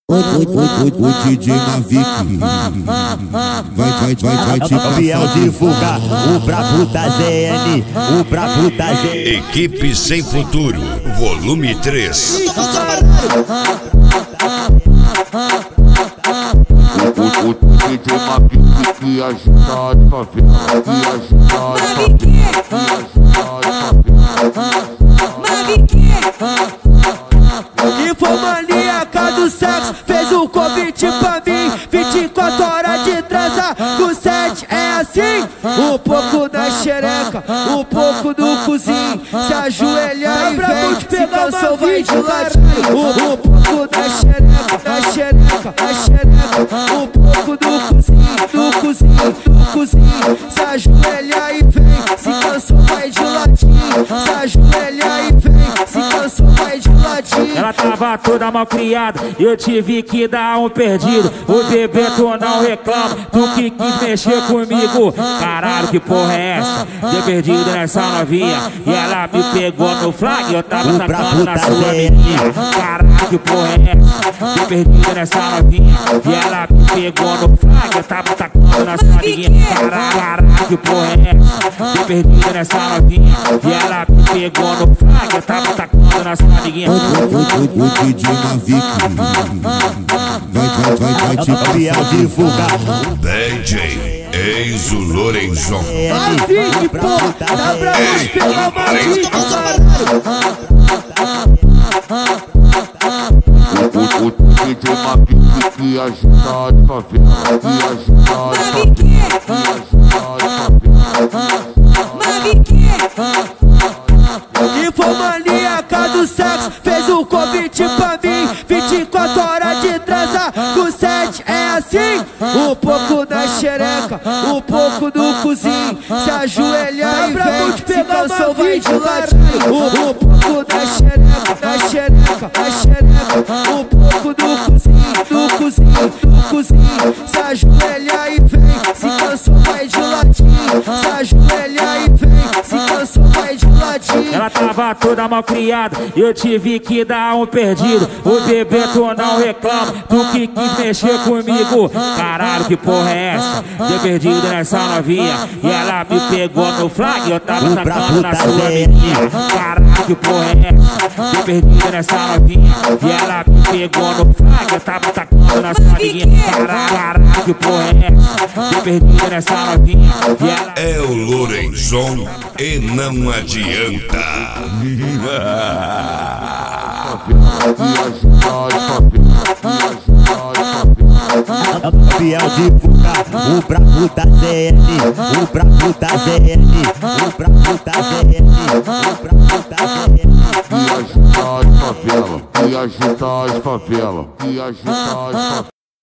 O DJ Mavic vai te passar. Biel divulgar o brabo da ZN, o brabo da ZN. Equipe Sem Futuro, volume 3. O DJ Mavic que agita as favelas, que agita as favelas. Infomaníaca do sexo fez um convite pra mim. 24 horas de transa com 7 é assim. Um pouco na xereca, um pouco no cozinho. Se ajoelhar e vem, se cansou vai de ladinho. Um pouco na xereca, na xereca, na xereca. Um pouco no cozinho, no cozinho, no cozinho. Se ajoelhar e vem, se cansou vai de ladinho. Se ajoelhar e vem, se cansou vai de ladinho. Ela tava toda mal criada, eu tive que dar um perdido. O bebê tu não reclama, tu que quis mexer comigo. Caralho, que porra é essa? Deu perdido nessa novinha e ela me pegou no flag. Eu tava tacando na sua menina. Caralho, que porra é essa? Deu perdido nessa novinha e ela me pegou no flag. Eu tava tacando na sua menina. Caralho, que porra é essa? Deu perdido nessa novinha e ela me pegou no flag. Eu tava tacando na sua menina. O DJ Mavic vai te passar. Biel divulgar DJ Enzo Lorenzon. Mavic, pô, dá pra nós pegar Mavic, O DJ Mavic que agita as favelas, que agita as favelas. Infomaníaca do sexo fez um convite pra mim. 24 horas de transa com 7 é assim. Um pouco na xereca, um pouco no cozinho. Se ajoelhar e vem, se cansou vai de ladinho. Um pouco na xereca, na xereca, na xereca. Um pouco no cozinho, no cozinho, no cozinho. Se ajoelhar e vem, se cansou vai de ladinho. Se ajoelhar e vem, se cansou vai de ladinho. Ela tava toda mal criada, eu tive que dar um perdido. O bebê tu não reclama, tu que quis mexer comigo. Caralho, que porra é essa? Deu perdido nessa novinha e ela me pegou no flag. Eu tava tacando na sua menina. Caralho, que porra é essa? Deu perdido nessa novinha e ela me pegou no flag. Eu tava tacando na sua menina. Caralho, que porra é essa? Deu perdido nessa novinha e ela... É o Lorenzon e não adianta. Biel divulgar o brabo da ZN, o brabo da ZN, o brabo da ZN, o brabo da ZN. Que agita as favelas, que agita as favelas, que agita as favelas.